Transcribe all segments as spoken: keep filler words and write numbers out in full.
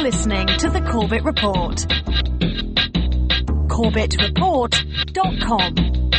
listening to The Corbett Report. corbett report dot com.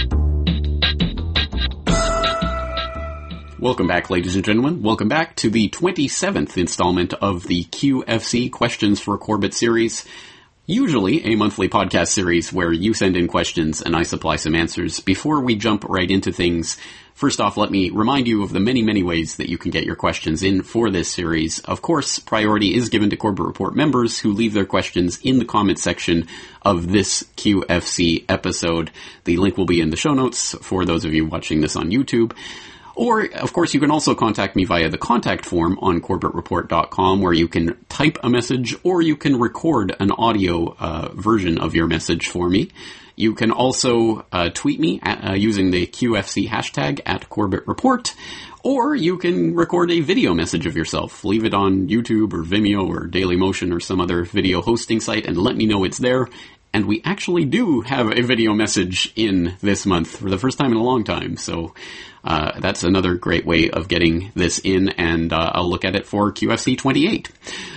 Welcome back, ladies and gentlemen. Welcome back to the twenty-seventh installment of the Q F C Questions for Corbett series. Usually a monthly podcast series where you send in questions and I supply some answers. Before we jump right into things, first off, let me remind you of the many, many ways that you can get your questions in for this series. Of course, priority is given to Corbett Report members who leave their questions in the comment section of this Q F C episode. The link will be in the show notes for those of you watching this on YouTube. Or, of course, you can also contact me via the contact form on corbett report dot com, where you can type a message or you can record an audio uh, version of your message for me. You can also uh, tweet me at, uh, using the Q F C hashtag at Corbett Report, or you can record a video message of yourself. Leave it on YouTube or Vimeo or Dailymotion or some other video hosting site and let me know it's there. And we actually do have a video message in this month for the first time in a long time. So uh, that's another great way of getting this in, and uh, I'll look at it for Q F C twenty-eight.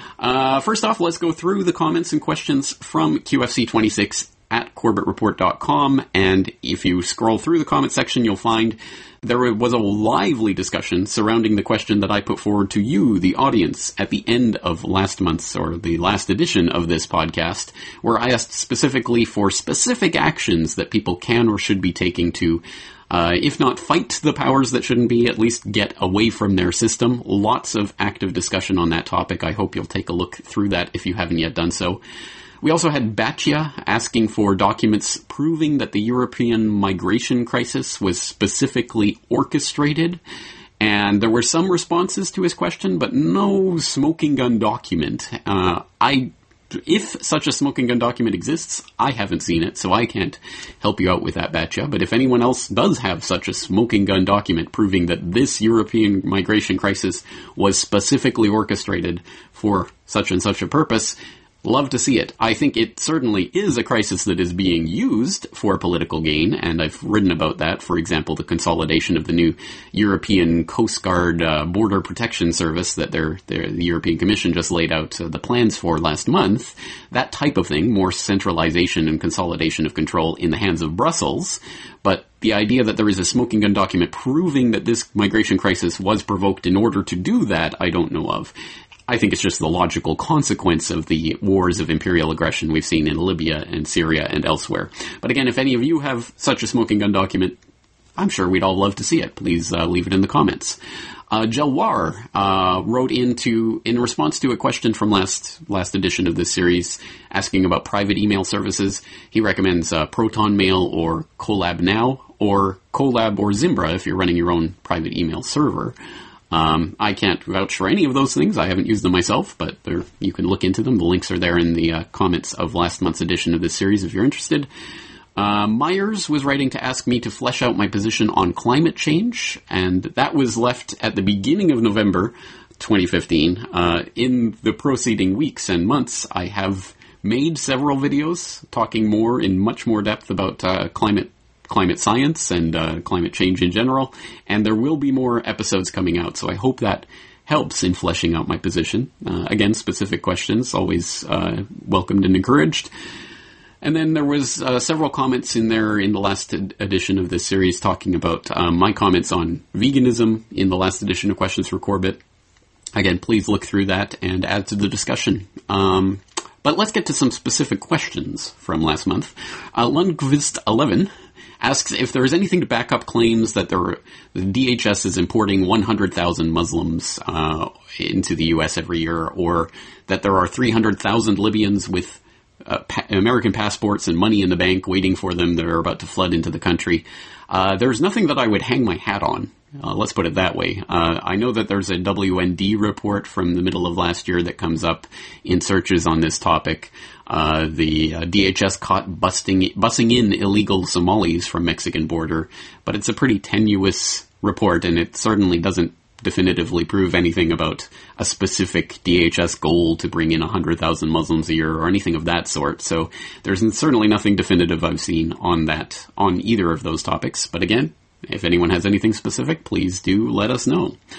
Uh, first off, let's go through the comments and questions from Q F C twenty-six at corbett report dot com. And if you scroll through the comment section, you'll find there was a lively discussion surrounding the question that I put forward to you, the audience, at the end of last month's, or the last edition of this podcast, where I asked specifically for specific actions that people can or should be taking to, uh, if not fight the powers that shouldn't be, at least get away from their system. Lots of active discussion on that topic. I hope you'll take a look through that if you haven't yet done so. We also had Batya asking for documents proving that the European migration crisis was specifically orchestrated, and there were some responses to his question, but no smoking gun document. Uh, I, if such a smoking gun document exists, I haven't seen it, so I can't help you out with that, Batya. But if anyone else does have such a smoking gun document proving that this European migration crisis was specifically orchestrated for such and such a purpose, love to see it. I think it certainly is a crisis that is being used for political gain, and I've written about that. For example, the consolidation of the new European Coast Guard uh, Border Protection Service that they're, they're, the European Commission just laid out uh, the plans for last month. That type of thing, more centralization and consolidation of control in the hands of Brussels. But the idea that there is a smoking gun document proving that this migration crisis was provoked in order to do that, I don't know of. I think it's just the logical consequence of the wars of imperial aggression we've seen in Libya and Syria and elsewhere. But again, if any of you have such a smoking gun document, I'm sure we'd all love to see it. Please uh, leave it in the comments. Uh, Jalwar uh, wrote into, in response to a question from last last edition of this series, asking about private email services. He recommends uh, Proton Mail or Collab Now, or Collab or Zimbra if you're running your own private email server. Um, I can't vouch for any of those things. I haven't used them myself, but you can look into them. The links are there in the uh, comments of last month's edition of this series if you're interested. Uh, Myers was writing to ask me to flesh out my position on climate change, and that was left at the beginning of November twenty fifteen. Uh, in the preceding weeks and months, I have made several videos talking more in much more depth about uh, climate climate science and uh, climate change in general, and there will be more episodes coming out, so I hope that helps in fleshing out my position. Uh, again, specific questions, always uh, welcomed and encouraged. And then there was uh, several comments in there in the last ed- edition of this series talking about um, my comments on veganism in the last edition of Questions for Corbett. Again, please look through that and add to the discussion. Um, but let's get to some specific questions from last month. Uh, Lundqvist eleven asks if there is anything to back up claims that there are, the D H S is importing one hundred thousand Muslims uh, into the U S every year, or that there are three hundred thousand Libyans with uh, pa- American passports and money in the bank waiting for them that are about to flood into the country. Uh, there's nothing that I would hang my hat on. Uh, let's put it that way. Uh, I know that there's a W N D report from the middle of last year that comes up in searches on this topic. Uh, the uh, D H S caught busting, bussing in illegal Somalis from Mexican border, but it's a pretty tenuous report, and it certainly doesn't definitively prove anything about a specific D H S goal to bring in one hundred thousand Muslims a year or anything of that sort. So there's certainly nothing definitive I've seen on that, on either of those topics. But again, if anyone has anything specific, please do let us know.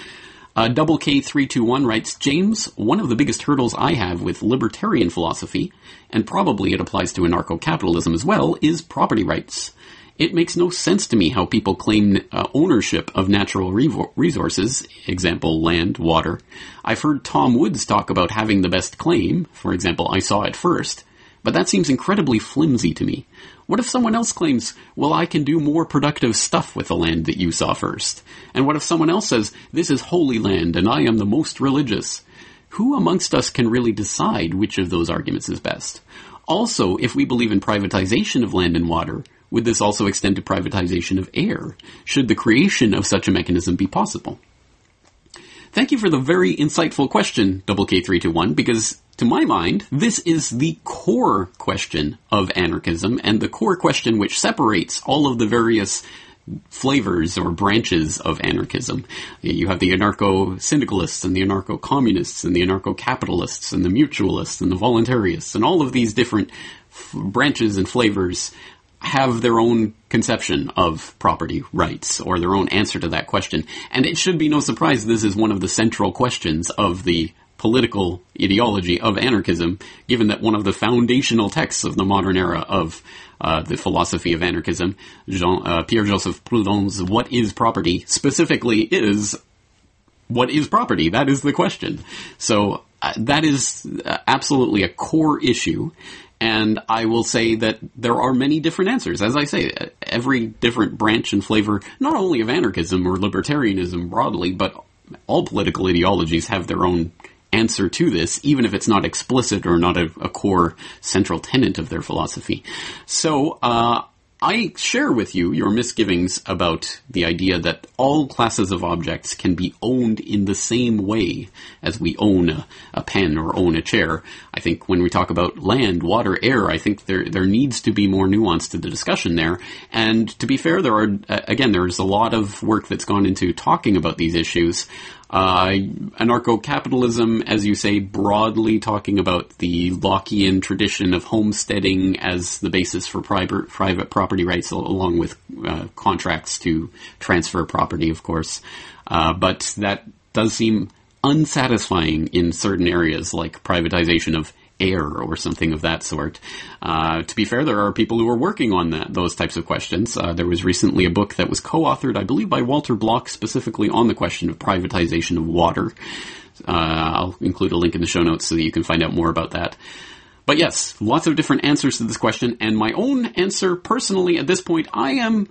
Uh, Double K three two one writes, James, one of the biggest hurdles I have with libertarian philosophy, and probably it applies to anarcho-capitalism as well, is property rights. It makes no sense to me how people claim uh, ownership of natural re- resources, example, land, water. I've heard Tom Woods talk about having the best claim, for example, I saw it first, but that seems incredibly flimsy to me. What if someone else claims, well, I can do more productive stuff with the land that you saw first? And what if someone else says, this is holy land and I am the most religious? Who amongst us can really decide which of those arguments is best? Also, if we believe in privatization of land and water, would this also extend to privatization of air? Should the creation of such a mechanism be possible? Thank you for the very insightful question, Double K three two one, because to my mind, this is the core question of anarchism and the core question which separates all of the various flavors or branches of anarchism. You have the anarcho-syndicalists and the anarcho-communists and the anarcho-capitalists and the mutualists and the voluntarists, and all of these different f- branches and flavors have their own conception of property rights or their own answer to that question. And it should be no surprise this is one of the central questions of the political ideology of anarchism, given that one of the foundational texts of the modern era of uh, the philosophy of anarchism, Jean, uh, Pierre-Joseph Proudhon's What is Property, specifically is, what is property? That is the question. So uh, that is uh, absolutely a core issue. And I will say that there are many different answers. As I say, every different branch and flavor, not only of anarchism or libertarianism broadly, but all political ideologies have their own answer to this, even if it's not explicit or not a, a core central tenet of their philosophy. So, uh, I share with you your misgivings about the idea that all classes of objects can be owned in the same way as we own a, a pen or own a chair. I think when we talk about land, water, air, I think there there needs to be more nuance to the discussion there. And to be fair, there are, again, there's a lot of work that's gone into talking about these issues. Uh, anarcho-capitalism, as you say, broadly talking about the Lockean tradition of homesteading as the basis for private, private property rights, along with uh, contracts to transfer property, of course. Uh, but that does seem unsatisfying in certain areas, like privatization of air or something of that sort. Uh, to be fair, there are people who are working on that, those types of questions. Uh, there was recently a book that was co-authored, I believe, by Walter Block, specifically on the question of privatization of water. Uh, I'll include a link in the show notes so that you can find out more about that. But yes, lots of different answers to this question, and my own answer, personally, at this point, I am,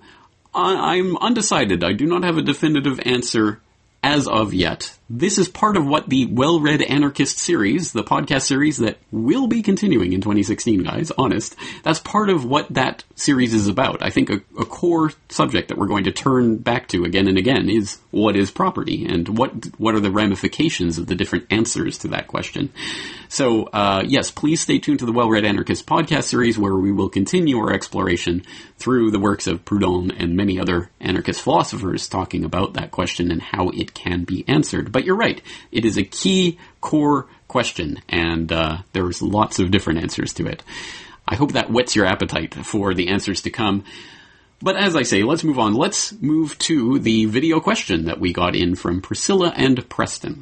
I'm undecided. I do not have a definitive answer as of yet. This is part of what the Well-Read Anarchist series, the podcast series that will be continuing in twenty sixteen, guys, honest, that's part of what that series is about. I think a, a core subject that we're going to turn back to again and again is what is property, and what what are the ramifications of the different answers to that question. So, uh, yes, please stay tuned to the Well-Read Anarchist podcast series, where we will continue our exploration through the works of Proudhon and many other anarchist philosophers talking about that question and how it can be answered. But you're right, it is a key core question, and uh, there's lots of different answers to it. I hope that whets your appetite for the answers to come. But as I say, let's move on. Let's move to the video question that we got in from Priscilla and Preston.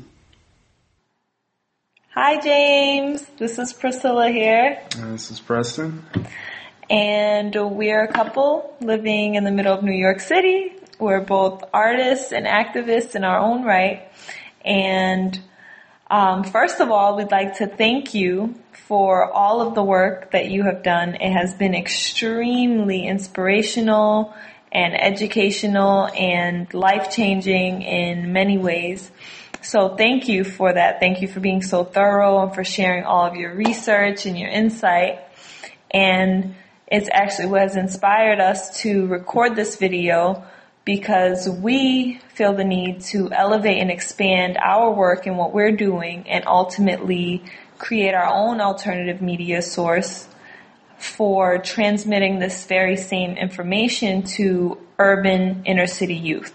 Hi, James. This is Priscilla here. Uh, this is Preston. And we're a couple living in the middle of New York City. We're both artists and activists in our own right. And um, first of all, we'd like to thank you for all of the work that you have done. It has been extremely inspirational and educational and life-changing in many ways. So thank you for that. Thank you for being so thorough and for sharing all of your research and your insight. And it's actually what has inspired us to record this video, because we feel the need to elevate and expand our work and what we're doing, and ultimately create our own alternative media source for transmitting this very same information to urban inner city youth.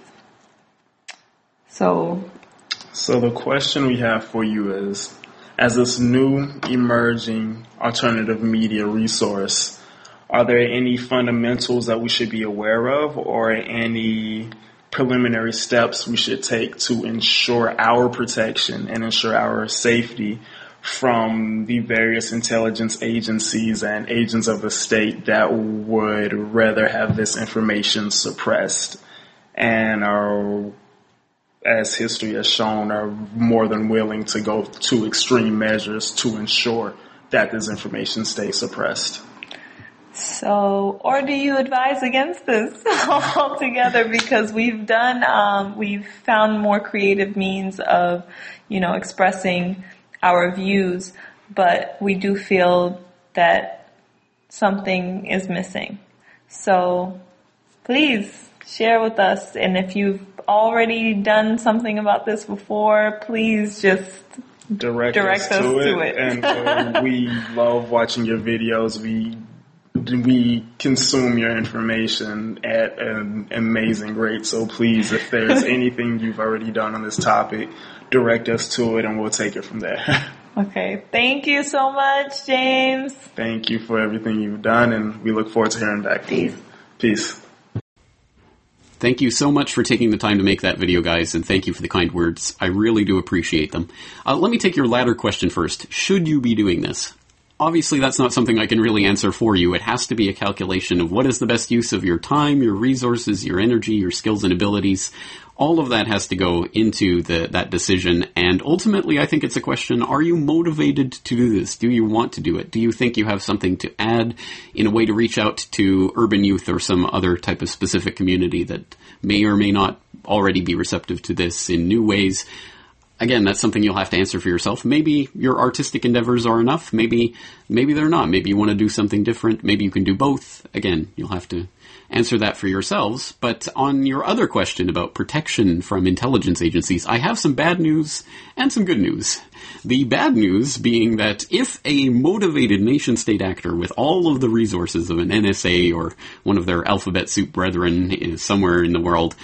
So, so the question we have for you is, as this new emerging alternative media resource, are there any fundamentals that we should be aware of, or any preliminary steps we should take to ensure our protection and ensure our safety from the various intelligence agencies and agents of the state that would rather have this information suppressed and are, as history has shown, are more than willing to go to extreme measures to ensure that this information stays suppressed. So, or do you advise against this altogether? Because we've done, um, we've found more creative means of, you know, expressing our views, but we do feel that something is missing. So, please share with us. And if you've already done something about this before, please just direct, direct us, us to, to it. it. And uh, we love watching your videos. We we consume your information at an amazing rate. So please, if there's anything you've already done on this topic, direct us to it and we'll take it from there. Okay. Thank you so much, James. Thank you for everything you've done, and we look forward to hearing back from you. Peace. Thank you so much for taking the time to make that video, guys, and thank you for the kind words. I really do appreciate them. Uh, let me take your latter question first. Should you be doing this? Obviously, that's not something I can really answer for you. It has to be a calculation of what is the best use of your time, your resources, your energy, your skills and abilities. All of that has to go into the, that decision. And ultimately, I think it's a question, are you motivated to do this? Do you want to do it? Do you think you have something to add in a way to reach out to urban youth or some other type of specific community that may or may not already be receptive to this in new ways? Again, that's something you'll have to answer for yourself. Maybe your artistic endeavors are enough. Maybe, maybe they're not. Maybe you want to do something different. Maybe you can do both. Again, you'll have to answer that for yourselves. But on your other question about protection from intelligence agencies, I have some bad news and some good news. The bad news being that if a motivated nation-state actor with all of the resources of an N S A or one of their alphabet soup brethren is somewhere in the world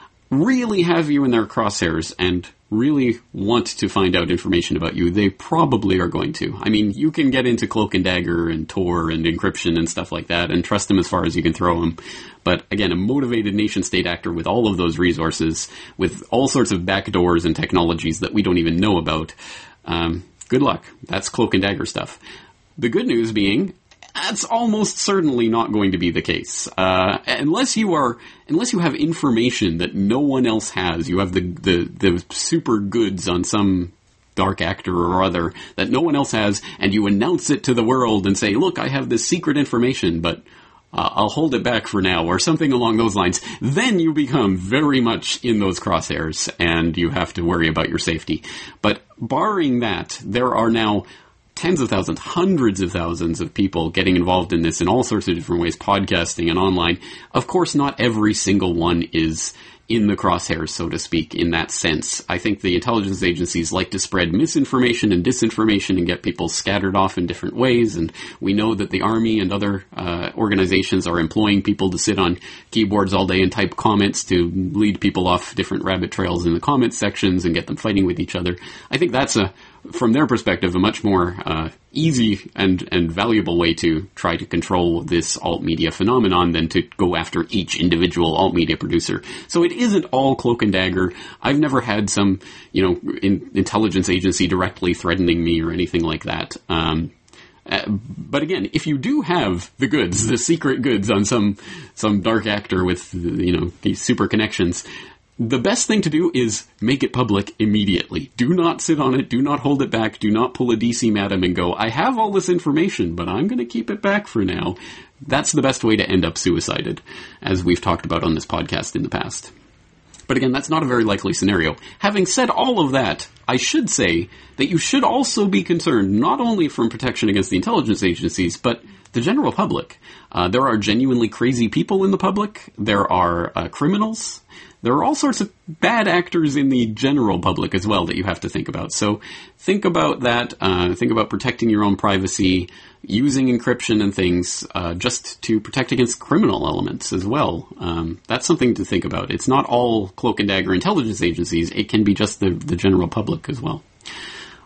really have you in their crosshairs and really want to find out information about you, they probably are going to. I mean, you can get into Cloak and Dagger and Tor and encryption and stuff like that and trust them as far as you can throw them. But again, a motivated nation-state actor with all of those resources, with all sorts of backdoors and technologies that we don't even know about, um, good luck. That's Cloak and Dagger stuff. The good news being, that's almost certainly not going to be the case. Uh, unless you are, unless you have information that no one else has, you have the, the, the super goods on some dark actor or other that no one else has, and you announce it to the world and say, look, I have this secret information, but uh, I'll hold it back for now, or something along those lines, then you become very much in those crosshairs, and you have to worry about your safety. But barring that, there are now tens of thousands, hundreds of thousands of people getting involved in this in all sorts of different ways, podcasting and online. Of course, not every single one is in the crosshairs, so to speak, in that sense. I think the intelligence agencies like to spread misinformation and disinformation and get people scattered off in different ways, and we know that the Army and other uh, organizations are employing people to sit on keyboards all day and type comments to lead people off different rabbit trails in the comment sections and get them fighting with each other. I think that's a from their perspective, a much more uh, easy and, and valuable way to try to control this alt-media phenomenon than to go after each individual alt-media producer. So it isn't all Cloak and Dagger. I've never had some, you know, in, intelligence agency directly threatening me or anything like that. Um, uh, but again, if you do have the goods, the secret goods on some some dark actor with, you know, these super connections, the best thing to do is make it public immediately. Do not sit on it. Do not hold it back. Do not pull a D C Madam and go, I have all this information, but I'm going to keep it back for now. That's the best way to end up suicided, as we've talked about on this podcast in the past. But again, that's not a very likely scenario. Having said all of that, I should say that you should also be concerned not only from protection against the intelligence agencies, but the general public. Uh, there are genuinely crazy people in the public. There are uh, criminals. There are all sorts of bad actors in the general public as well that you have to think about. So think about that. Uh, think about protecting your own privacy, using encryption and things uh, just to protect against criminal elements as well. Um, that's something to think about. It's not all Cloak and Dagger intelligence agencies. It can be just the, the general public as well.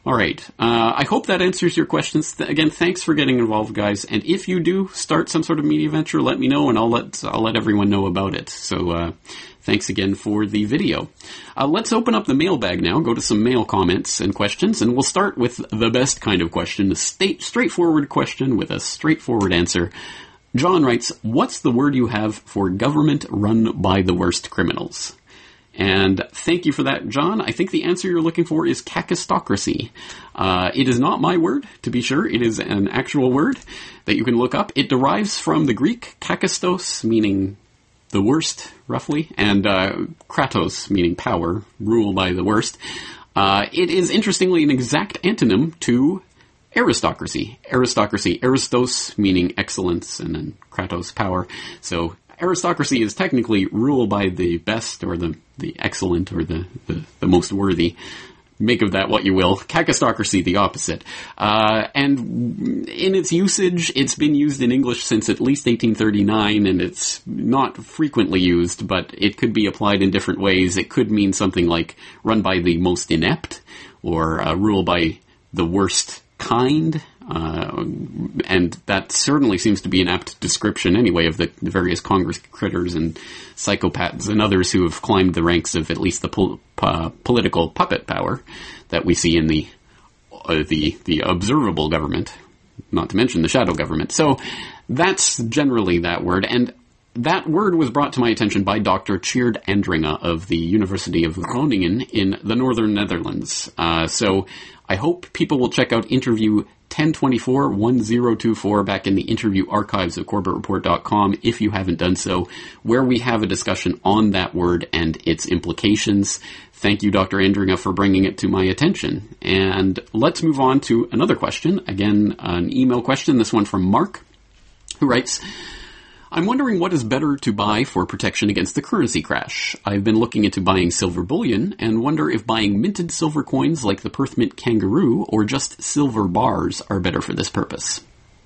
All right. Uh, I hope that answers your questions. Th- again, thanks for getting involved, guys. And if you do start some sort of media venture, let me know, and I'll let I'll let everyone know about it. So, uh, thanks again for the video. Uh, let's open up the mailbag now. Go to some mail comments and questions, and we'll start with the best kind of question, a state straightforward question with a straightforward answer. John writes, "What's the word you have for government run by the worst criminals?" And thank you for that, John. I think the answer you're looking for is kakistocracy. Uh, it is not my word, to be sure. It is an actual word that you can look up. It derives from the Greek kakistos, meaning the worst, roughly, and uh, kratos, meaning power, rule by the worst. Uh, it is, interestingly, an exact antonym to aristocracy. Aristocracy, aristos, meaning excellence, and then kratos, power. So aristocracy is technically rule by the best, or the, the excellent, or the, the, the most worthy. Make of that what you will. Kakistocracy, the opposite. Uh, and in its usage, it's been used in English since at least eighteen thirty-nine, and it's not frequently used, but it could be applied in different ways. It could mean something like run by the most inept, or uh, rule by the worst kind. Uh, and that certainly seems to be an apt description anyway of the, the various Congress critters and psychopaths and others who have climbed the ranks of at least the pol- uh, political puppet power that we see in the uh, the the observable government, not to mention the shadow government. So that's generally that word, and that word was brought to my attention by Doctor Tjeerd Andringa of the University of Groningen in the northern Netherlands. Uh, so I hope people will check out interview ten twenty-four ten twenty-four back in the interview archives of Corbett Report dot com if you haven't done so, where we have a discussion on that word and its implications. Thank you, Doctor Andringa, for bringing it to my attention. And let's move on to another question. Again, an email question, this one from Mark, who writes, "I'm wondering what is better to buy for protection against the currency crash. I've been looking into buying silver bullion and wonder if buying minted silver coins like the Perth Mint Kangaroo or just silver bars are better for this purpose."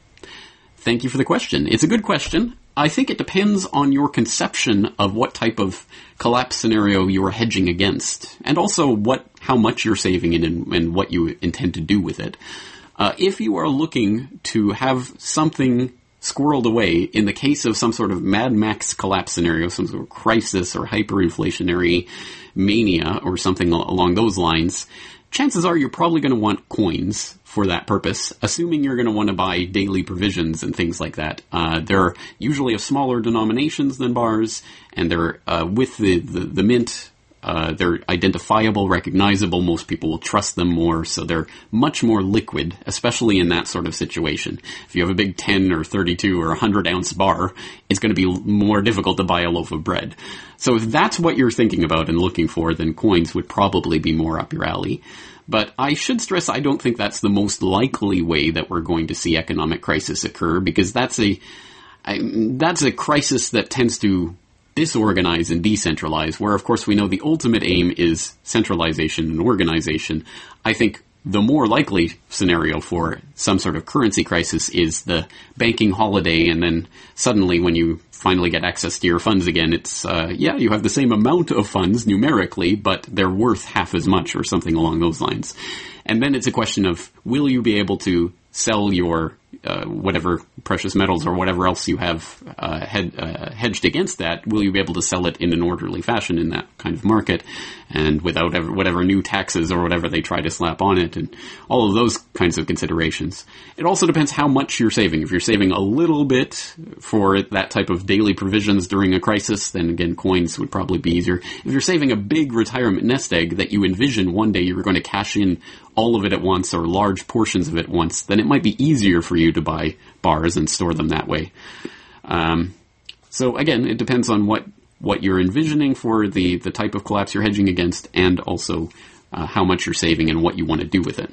Thank you for the question. It's a good question. I think it depends on your conception of what type of collapse scenario you are hedging against, and also what how much you're saving in and, and what you intend to do with it. Uh, if you are looking to have something squirreled away in the case of some sort of Mad Max collapse scenario, some sort of crisis or hyperinflationary mania or something along those lines, chances are you're probably going to want coins for that purpose, assuming you're going to want to buy daily provisions and things like that. Uh, they're usually of smaller denominations than bars, and they're uh, with the, the, the mint. Uh, they're identifiable, recognizable. Most people will trust them more, so they're much more liquid, especially in that sort of situation. If you have a big ten or thirty-two or one hundred ounce bar, it's going to be more difficult to buy a loaf of bread. So if that's what you're thinking about and looking for, then coins would probably be more up your alley. But I should stress I don't think that's the most likely way that we're going to see economic crisis occur, because that's a I, that's a crisis that tends to disorganize and decentralize, where of course we know the ultimate aim is centralization and organization. I think the more likely scenario for some sort of currency crisis is the banking holiday, and then suddenly when you finally get access to your funds again, it's, uh, yeah, you have the same amount of funds numerically, but they're worth half as much or something along those lines. And then it's a question of, will you be able to sell your uh, whatever precious metals or whatever else you have uh, hed- uh, hedged against that, will you be able to sell it in an orderly fashion in that kind of market and without ever, whatever new taxes or whatever they try to slap on it, and all of those kinds of considerations. It also depends how much you're saving. If you're saving a little bit for that type of daily provisions during a crisis, then again, coins would probably be easier. If you're saving a big retirement nest egg that you envision one day you're going to cash in all of it at once or large portions of it once, then it might be easier for you to buy bars and store them that way. Um, so again, it depends on what, what you're envisioning for the, the type of collapse you're hedging against, and also uh, how much you're saving and what you want to do with it.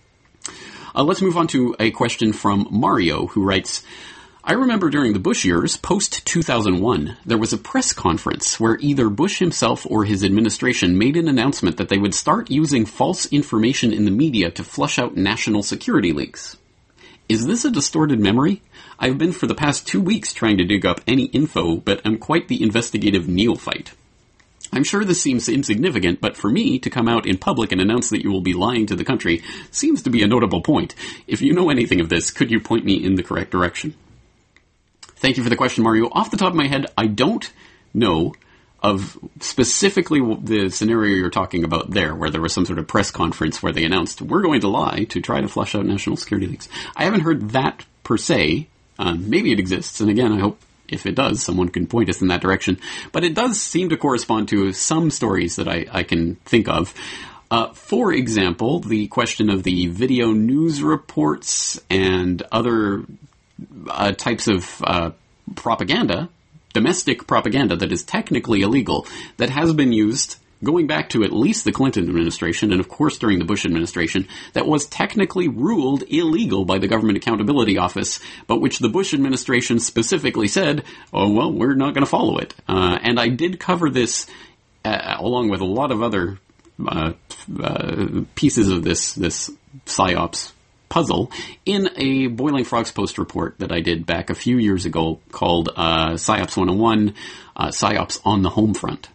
Uh, let's move on to a question from Mario, who writes, I remember during the Bush years, post two thousand one, there was a press conference where either Bush himself or his administration made an announcement that they would start using false information in the media to flush out national security leaks. Is this a distorted memory? I've been for the past two weeks trying to dig up any info, but I'm quite the investigative neophyte. I'm sure this seems insignificant, but for me to come out in public and announce that you will be lying to the country seems to be a notable point. If you know anything of this, could you point me in the correct direction? Thank you for the question, Mario. Off the top of my head, I don't know of specifically the scenario you're talking about there, where there was some sort of press conference where they announced, we're going to lie to try to flush out national security leaks. I haven't heard that per se. Um, maybe it exists, and again, I hope if it does, someone can point us in that direction. But it does seem to correspond to some stories that I, I can think of. Uh, for example, the question of the video news reports and other uh, types of uh, propaganda, domestic propaganda that is technically illegal, that has been used going back to at least the Clinton administration, and of course during the Bush administration, that was technically ruled illegal by the Government Accountability Office, but which the Bush administration specifically said, oh, well, we're not going to follow it. Uh, and I did cover this, uh, along with a lot of other uh, uh, pieces of this, this PsyOps puzzle, in a Boiling Frogs Post report that I did back a few years ago called uh, PsyOps one oh one, uh, PsyOps on the Home Front.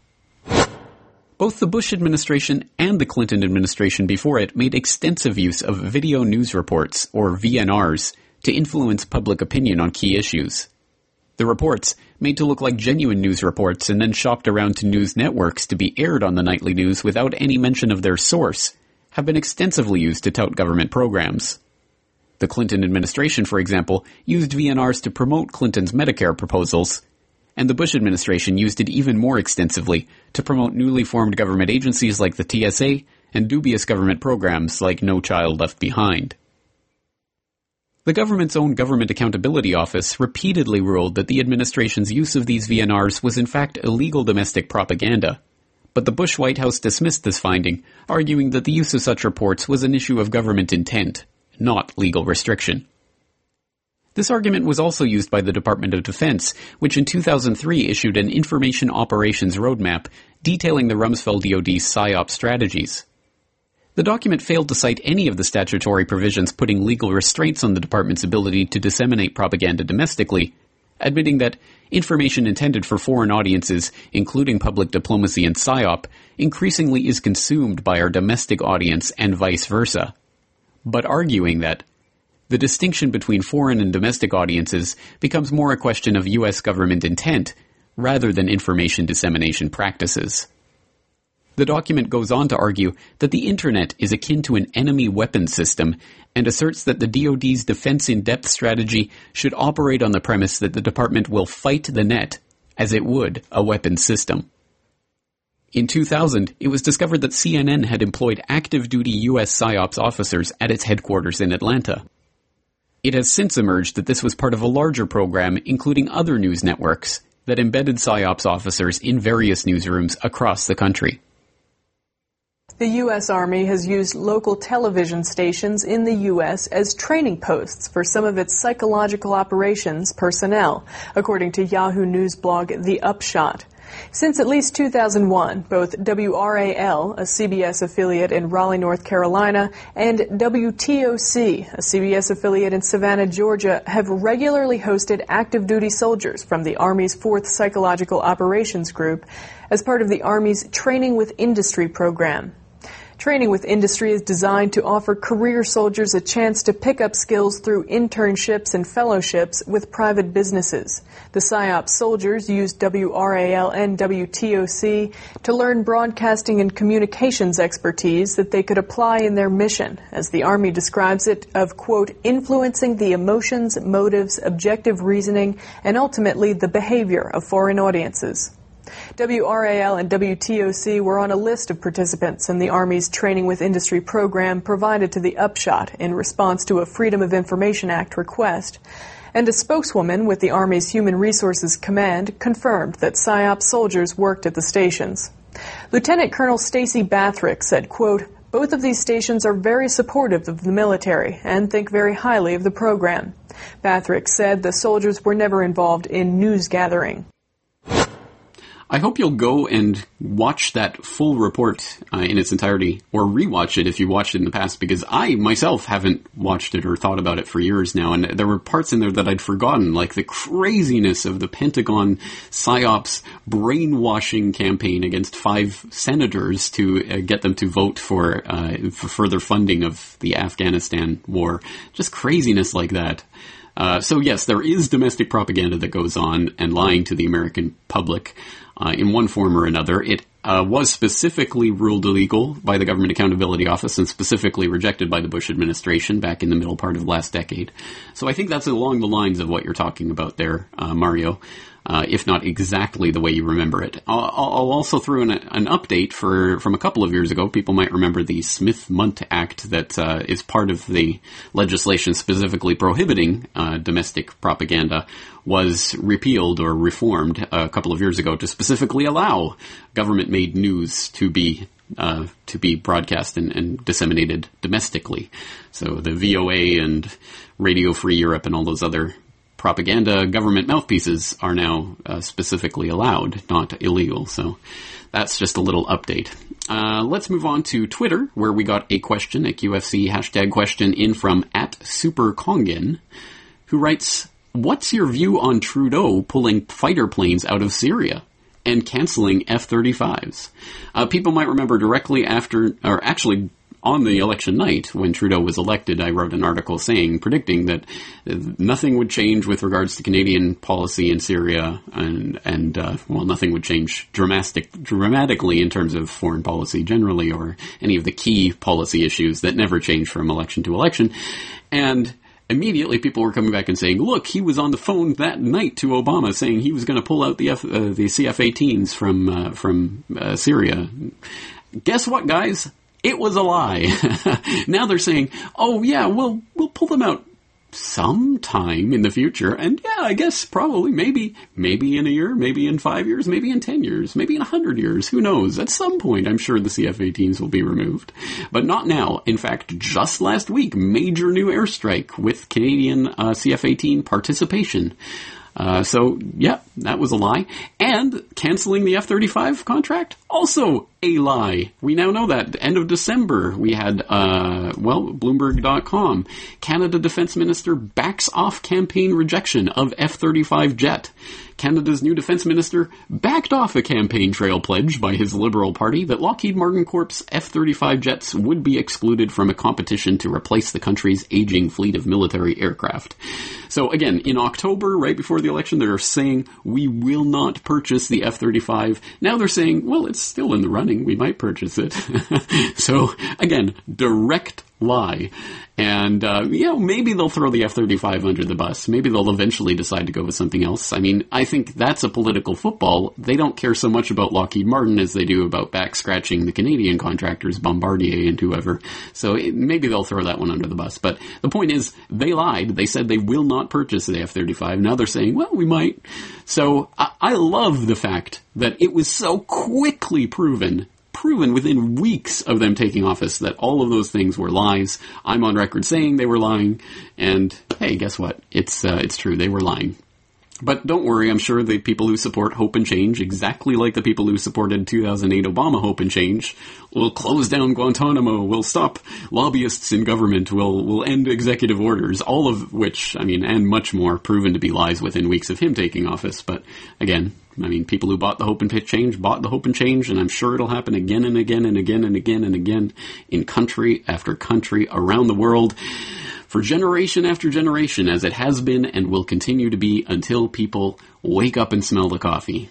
Both the Bush administration and the Clinton administration before it made extensive use of video news reports, or V N Rs, to influence public opinion on key issues. The reports, made to look like genuine news reports and then shopped around to news networks to be aired on the nightly news without any mention of their source, have been extensively used to tout government programs. The Clinton administration, for example, used V N Rs to promote Clinton's Medicare proposals, and the Bush administration used it even more extensively to promote newly formed government agencies like the T S A and dubious government programs like No Child Left Behind. The government's own Government Accountability Office repeatedly ruled that the administration's use of these V N Rs was in fact illegal domestic propaganda, but the Bush White House dismissed this finding, arguing that the use of such reports was an issue of government intent, not legal restriction. This argument was also used by the Department of Defense, which in two thousand three issued an Information Operations Roadmap detailing the Rumsfeld D O D's PSYOP strategies. The document failed to cite any of the statutory provisions putting legal restraints on the department's ability to disseminate propaganda domestically, admitting that information intended for foreign audiences, including public diplomacy and PSYOP, increasingly is consumed by our domestic audience and vice versa, but arguing that the distinction between foreign and domestic audiences becomes more a question of U S government intent rather than information dissemination practices. The document goes on to argue that the Internet is akin to an enemy weapons system and asserts that the D O D's defense-in-depth strategy should operate on the premise that the department will fight the net as it would a weapons system. In two thousand, it was discovered that C N N had employed active-duty U S PSYOPs officers at its headquarters in Atlanta. It has since emerged that this was part of a larger program including other news networks that embedded PSYOPs officers in various newsrooms across the country. The U S Army has used local television stations in the U S as training posts for some of its psychological operations personnel, according to Yahoo News blog The Upshot. Since at least two thousand one, both W R A L, a C B S affiliate in Raleigh, North Carolina, and W T O C, a C B S affiliate in Savannah, Georgia, have regularly hosted active-duty soldiers from the Army's fourth Psychological Operations Group as part of the Army's Training with Industry program. Training with Industry is designed to offer career soldiers a chance to pick up skills through internships and fellowships with private businesses. The PSYOP soldiers used W R A L and W T O C to learn broadcasting and communications expertise that they could apply in their mission, as the Army describes it, of, quote, influencing the emotions, motives, objective reasoning, and ultimately the behavior of foreign audiences. W R A L and W T O C were on a list of participants in the Army's Training with Industry program provided to the Upshot in response to a Freedom of Information Act request, and a spokeswoman with the Army's Human Resources Command confirmed that PSYOP soldiers worked at the stations. Lieutenant Colonel Stacy Bathrick said, quote, both of these stations are very supportive of the military and think very highly of the program. Bathrick said the soldiers were never involved in news gathering. I hope you'll go and watch that full report uh, in its entirety, or rewatch it if you watched it in the past, because I myself haven't watched it or thought about it for years now, and there were parts in there that I'd forgotten, like the craziness of the Pentagon PSYOPs brainwashing campaign against five senators to uh, get them to vote for, uh, for further funding of the Afghanistan war. Just craziness like that. Uh, so yes, there is domestic propaganda that goes on and lying to the American public uh, in one form or another. It uh, was specifically ruled illegal by the Government Accountability Office and specifically rejected by the Bush administration back in the middle part of last decade. So I think that's along the lines of what you're talking about there, uh, Mario. Uh, if not exactly the way you remember it. I'll, I'll also throw in a, an update for from a couple of years ago. People might remember the Smith-Mundt Act that uh, is part of the legislation specifically prohibiting uh, domestic propaganda was repealed or reformed a couple of years ago to specifically allow government-made news to be uh, to be broadcast and, and disseminated domestically. So the V O A and Radio Free Europe and all those other propaganda government mouthpieces are now uh, specifically allowed, not illegal. So that's just a little update. Uh, let's move on to Twitter, where we got a question, a Q F C hashtag question in from at SuperKongen, who writes, what's your view on Trudeau pulling fighter planes out of Syria and canceling F thirty-fives? Uh, people might remember directly after, or actually on the election night, when Trudeau was elected, I wrote an article saying, predicting that nothing would change with regards to Canadian policy in Syria, and, and uh, well, nothing would change dramatic, dramatically in terms of foreign policy generally, or any of the key policy issues that never change from election to election. And immediately people were coming back and saying, look, he was on the phone that night to Obama saying he was going to pull out the F, uh, the C F eighteens from, uh, from uh, Syria. Guess what, guys? It was a lie. Now they're saying, oh yeah, we'll, we'll pull them out sometime in the future. And yeah, I guess probably, maybe, maybe in a year, maybe in five years, maybe in ten years, maybe in a hundred years. Who knows? At some point, I'm sure the C F eighteens will be removed. But not now. In fact, just last week, major new airstrike with Canadian uh, C F eighteen participation. Uh, so, yeah, that was a lie. And canceling the F thirty-five contract? Also a lie. We now know that. End of December, we had, uh, well, Bloomberg dot com. Canada Defense Minister backs off campaign rejection of F thirty-five jet. Canada's new defense minister backed off a campaign trail pledge by his Liberal Party that Lockheed Martin Corp's F thirty-five jets would be excluded from a competition to replace the country's aging fleet of military aircraft. So again, in October, right before the election, they're saying, we will not purchase the F thirty-five. Now they're saying, well, it's still in the running. We might purchase it. So again, direct lie. And, uh, you know, maybe they'll throw the F thirty-five under the bus. Maybe they'll eventually decide to go with something else. I mean, I think that's a political football. They don't care so much about Lockheed Martin as they do about back-scratching the Canadian contractors, Bombardier and whoever. So it, maybe they'll throw that one under the bus. But the point is, they lied. They said they will not purchase the F thirty-five. Now they're saying, well, we might. So I, I love the fact that it was so quickly proven proven within weeks of them taking office that all of those things were lies. I'm on record saying they were lying, and hey, guess what? It's uh, it's true, they were lying. But don't worry, I'm sure the people who support Hope and Change, exactly like the people who supported two thousand eight Obama Hope and Change, will close down Guantanamo, will stop lobbyists in government, will will end executive orders, all of which, I mean, and much more, proven to be lies within weeks of him taking office. But again, I mean, people who bought the Hope and Change bought the Hope and Change, and I'm sure it'll happen again and again and again and again and again in country after country around the world for generation after generation, as it has been and will continue to be until people wake up and smell the coffee.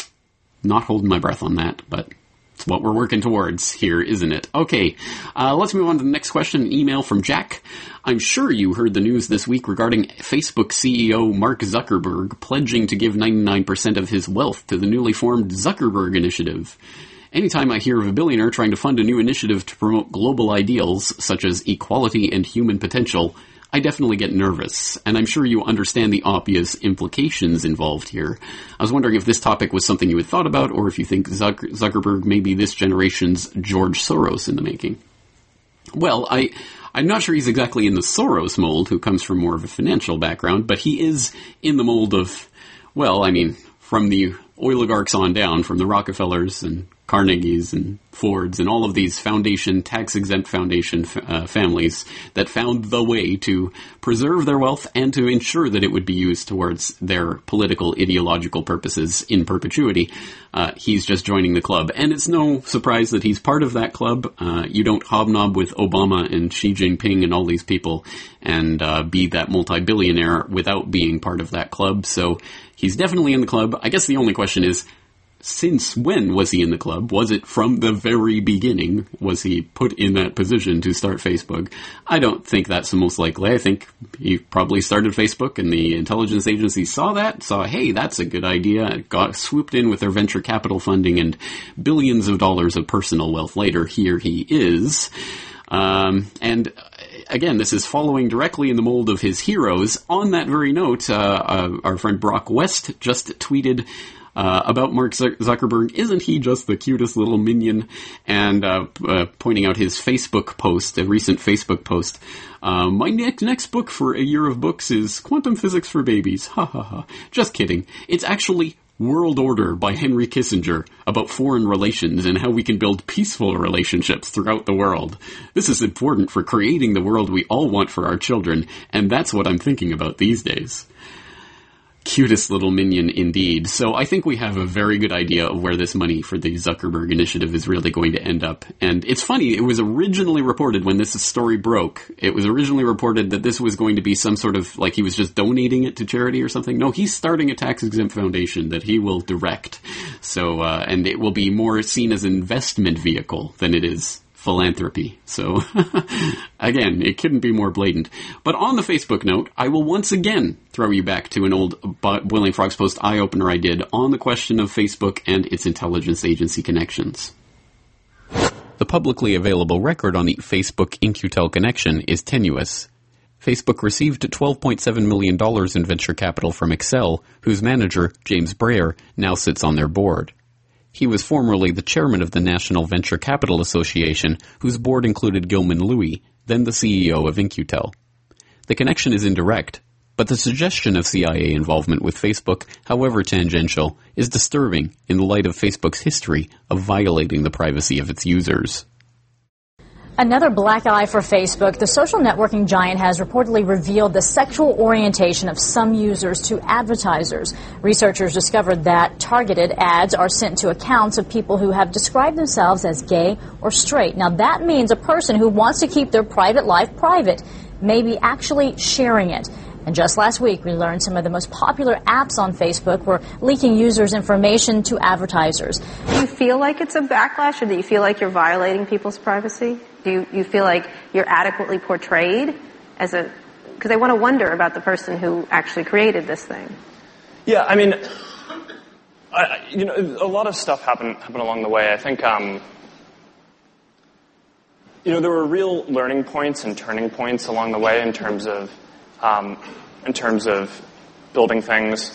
Not holding my breath on that, but it's what we're working towards here, isn't it? Okay, uh, let's move on to the next question. An email from Jack. I'm sure you heard the news this week regarding Facebook C E O Mark Zuckerberg pledging to give ninety-nine percent of his wealth to the newly formed Zuckerberg Initiative. Anytime I hear of a billionaire trying to fund a new initiative to promote global ideals, such as equality and human potential, I definitely get nervous, and I'm sure you understand the obvious implications involved here. I was wondering if this topic was something you had thought about, or if you think Zuck- Zuckerberg may be this generation's George Soros in the making. Well, I, I'm not sure he's exactly in the Soros mold, who comes from more of a financial background, but he is in the mold of, well, I mean, from the oligarchs on down, from the Rockefellers and Carnegies and Fords and all of these foundation, tax-exempt foundation uh, families that found the way to preserve their wealth and to ensure that it would be used towards their political, ideological purposes in perpetuity. Uh, he's just joining the club. And it's no surprise that he's part of that club. Uh, you don't hobnob with Obama and Xi Jinping and all these people and uh, be that multi-billionaire without being part of that club. So he's definitely in the club. I guess the only question is, since when was he in the club? Was it from the very beginning? Was he put in that position to start Facebook? I don't think that's the most likely. I think he probably started Facebook and the intelligence agency saw that, saw, hey, that's a good idea, got swooped in with their venture capital funding, and billions of dollars of personal wealth later, here he is. Um, and again, this is following directly in the mold of his heroes. On that very note, uh, uh, our friend Brock West just tweeted Uh, about Mark Zuckerberg, isn't he just the cutest little minion? And uh, uh, pointing out his Facebook post, a recent Facebook post. Uh, my ne- next book for a year of books is Quantum Physics for Babies. Ha ha ha. Just kidding. It's actually World Order by Henry Kissinger, about foreign relations and how we can build peaceful relationships throughout the world. This is important for creating the world we all want for our children, and that's what I'm thinking about these days. Cutest little minion indeed. So I think we have a very good idea of where this money for the Zuckerberg initiative is really going to end up. And it's funny, it was originally reported when this story broke, it was originally reported that this was going to be some sort of, like he was just donating it to charity or something. No, he's starting a tax-exempt foundation that he will direct. So, uh, and it will be more seen as an investment vehicle than it is philanthropy. So, again, it couldn't be more blatant. But on the Facebook note, I will once again throw you back to an old Boiling Frogs Post eye-opener I did on the question of Facebook and its intelligence agency connections. The publicly available record on the Facebook-In-Q-Tel connection is tenuous. Facebook received twelve point seven million dollars in venture capital from Accel, whose manager, James Breyer, now sits on their board. He was formerly the chairman of the National Venture Capital Association, whose board included Gilman Louie, then the C E O of In-Q-Tel. The connection is indirect, but the suggestion of C I A involvement with Facebook, however tangential, is disturbing in the light of Facebook's history of violating the privacy of its users. Another black eye for Facebook. The social networking giant has reportedly revealed the sexual orientation of some users to advertisers. Researchers discovered that targeted ads are sent to accounts of people who have described themselves as gay or straight. Now, that means a person who wants to keep their private life private may be actually sharing it. And just last week, we learned some of the most popular apps on Facebook were leaking users' information to advertisers. Do you feel like it's a backlash, or do you feel like you're violating people's privacy? Do you, you feel like you're adequately portrayed as a... Because they want to wonder about the person who actually created this thing. Yeah, I mean, I, you know, a lot of stuff happened, happened along the way. I think, um, you know, there were real learning points and turning points along the way in terms of Um, in terms of building things.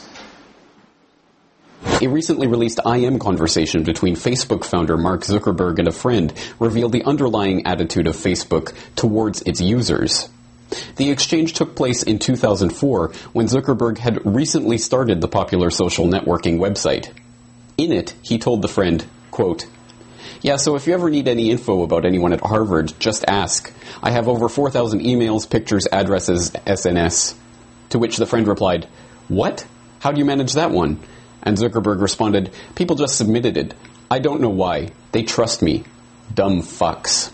A recently released I M conversation between Facebook founder Mark Zuckerberg and a friend revealed the underlying attitude of Facebook towards its users. The exchange took place in two thousand four when Zuckerberg had recently started the popular social networking website. In it, he told the friend, quote, "Yeah, so if you ever need any info about anyone at Harvard, just ask. I have over four thousand emails, pictures, addresses, S N S. To which the friend replied, "What? How do you manage that one?" And Zuckerberg responded, "People just submitted it. I don't know why. They trust me. Dumb fucks."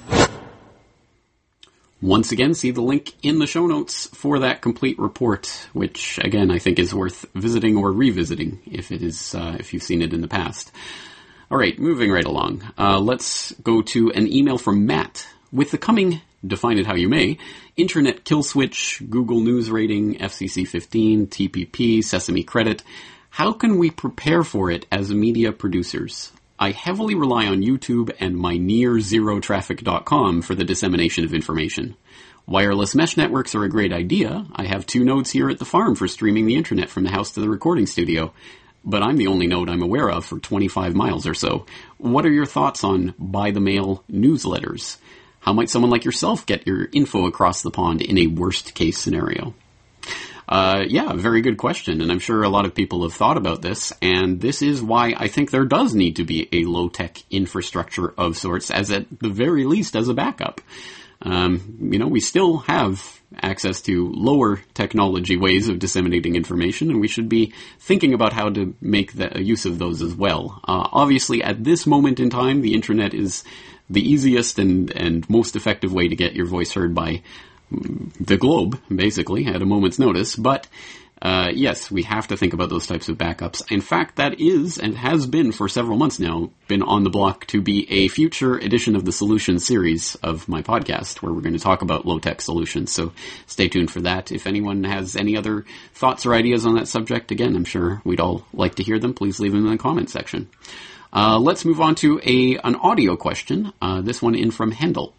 Once again, see the link in the show notes for that complete report, which, again, I think is worth visiting or revisiting if it is, uh, if you've seen it in the past. All right, moving right along. Uh, let's go to an email from Matt. With the coming, define it how you may, Internet kill switch, Google News rating, F C C fifteen, T P P, Sesame credit, how can we prepare for it as media producers? I heavily rely on YouTube and my near zero traffic dot com for the dissemination of information. Wireless mesh networks are a great idea. I have two nodes here at the farm for streaming the internet from the house to the recording studio. But I'm the only node I'm aware of for twenty-five miles or so. What are your thoughts on by-the-mail newsletters? How might someone like yourself get your info across the pond in a worst-case scenario? Uh, yeah, very good question, and I'm sure a lot of people have thought about this, and this is why I think there does need to be a low-tech infrastructure of sorts, as at the very least as a backup. Um, you know, we still have access to lower technology ways of disseminating information, and we should be thinking about how to make the use of those as well. Uh, obviously, at this moment in time, the internet is the easiest and, and most effective way to get your voice heard by the globe, basically, at a moment's notice. But, uh, yes, we have to think about those types of backups. In fact, that is, and has been for several months now, been on the block to be a future edition of the Solutions series of my podcast, where we're going to talk about low-tech solutions. So stay tuned for that. If anyone has any other thoughts or ideas on that subject, again, I'm sure we'd all like to hear them. Please leave them in the comments section. Uh, let's move on to a an audio question. Uh, this one in from Hendel.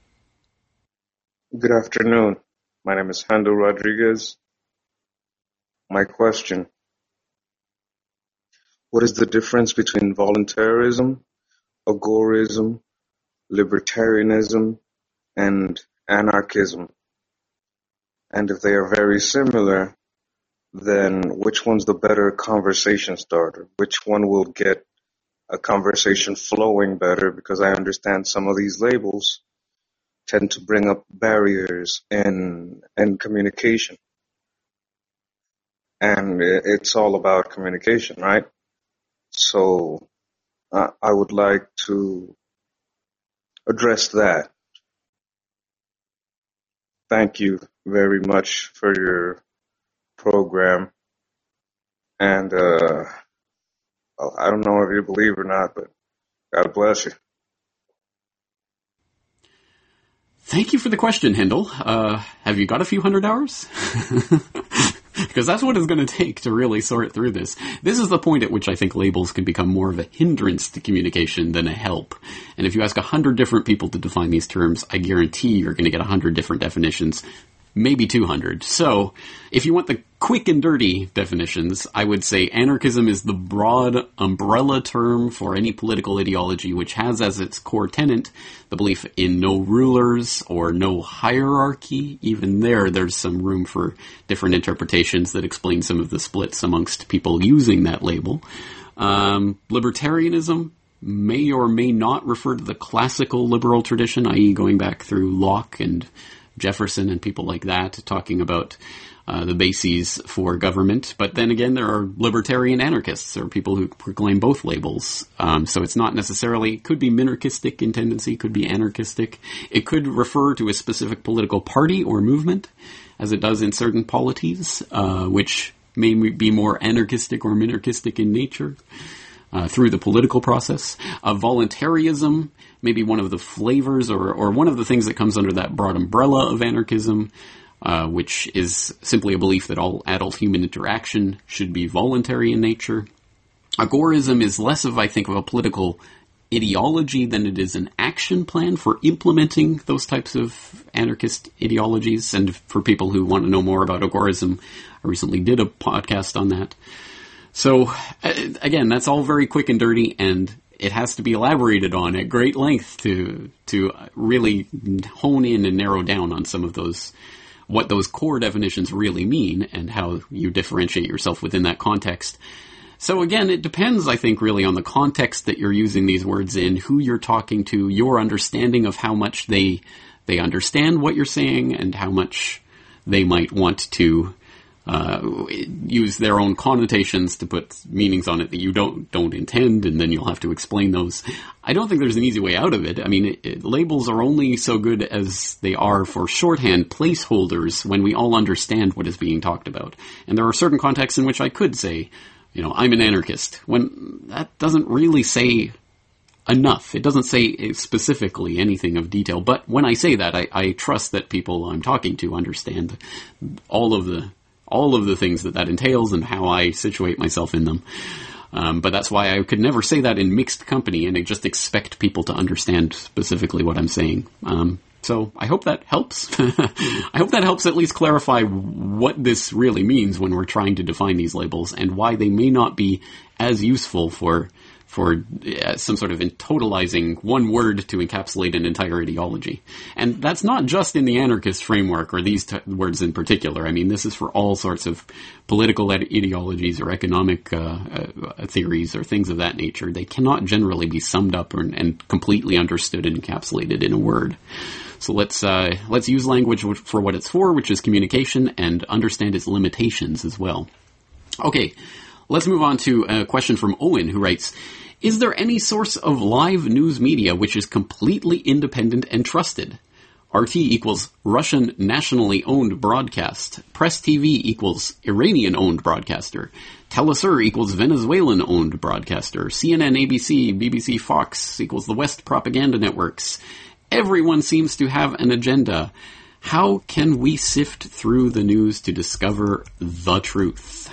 Good afternoon. My name is Handel Rodriguez. My question: what is the difference between voluntarism, agorism, libertarianism, and anarchism? And if they are very similar, then which one's the better conversation starter? Which one will get a conversation flowing better? Because I understand some of these labels tend to bring up barriers in in communication. And it's all about communication, right? So uh, I would like to address that. Thank you very much for your program. And uh, well, I don't know if you believe or not, but God bless you. Thank you for the question, Hendel. Uh, have you got a few hundred hours? Because that's what it's going to take to really sort through this. This is the point at which I think labels can become more of a hindrance to communication than a help. And if you ask a hundred different people to define these terms, I guarantee you're going to get a hundred different definitions. Maybe two hundred. So, if you want the quick and dirty definitions, I would say anarchism is the broad umbrella term for any political ideology which has as its core tenet the belief in no rulers or no hierarchy. Even there, there's some room for different interpretations that explain some of the splits amongst people using that label. Um, libertarianism may or may not refer to the classical liberal tradition, that is going back through Locke and Jefferson and people like that, talking about uh, the bases for government. But then again, there are libertarian anarchists, or people who proclaim both labels. Um, so it's not necessarily, could be minarchistic in tendency, could be anarchistic. It could refer to a specific political party or movement, as it does in certain polities, uh, which may be more anarchistic or minarchistic in nature. Uh, through the political process. Uh, voluntarism may be one of the flavors or, or one of the things that comes under that broad umbrella of anarchism, uh, which is simply a belief that all adult human interaction should be voluntary in nature. Agorism is less of, I think, of a political ideology than it is an action plan for implementing those types of anarchist ideologies. And for people who want to know more about agorism, I recently did a podcast on that. So, again, that's all very quick and dirty, and it has to be elaborated on at great length to to really hone in and narrow down on some of those, what those core definitions really mean, and how you differentiate yourself within that context. So, again, it depends, I think, really on the context that you're using these words in, who you're talking to, your understanding of how much they they understand what you're saying, and how much they might want to Uh, use their own connotations to put meanings on it that you don't don't intend, and then you'll have to explain those. I don't think there's an easy way out of it. I mean, it, it, labels are only so good as they are for shorthand placeholders when we all understand what is being talked about. And there are certain contexts in which I could say, you know, I'm an anarchist, when that doesn't really say enough. It doesn't say specifically anything of detail, but when I say that, I, I trust that people I'm talking to understand all of the all of the things that that entails and how I situate myself in them. Um, but that's why I could never say that in mixed company, and I just expect people to understand specifically what I'm saying. Um, so I hope that helps. I hope that helps at least clarify what this really means when we're trying to define these labels, and why they may not be as useful for for uh, some sort of totalizing one word to encapsulate an entire ideology. And that's not just in the anarchist framework or these t- words in particular. I mean, this is for all sorts of political ide- ideologies or economic uh, uh, theories or things of that nature. They cannot generally be summed up or, and completely understood and encapsulated in a word. So let's uh, let's use language for what it's for, which is communication, and understand its limitations as well. Okay, let's move on to a question from Owen, who writes, is there any source of live news media which is completely independent and trusted? R T equals Russian nationally owned broadcast. Press T V equals Iranian owned broadcaster. Telesur equals Venezuelan owned broadcaster. C N N, A B C, B B C, Fox equals the West propaganda networks. Everyone seems to have an agenda. How can we sift through the news to discover the truth?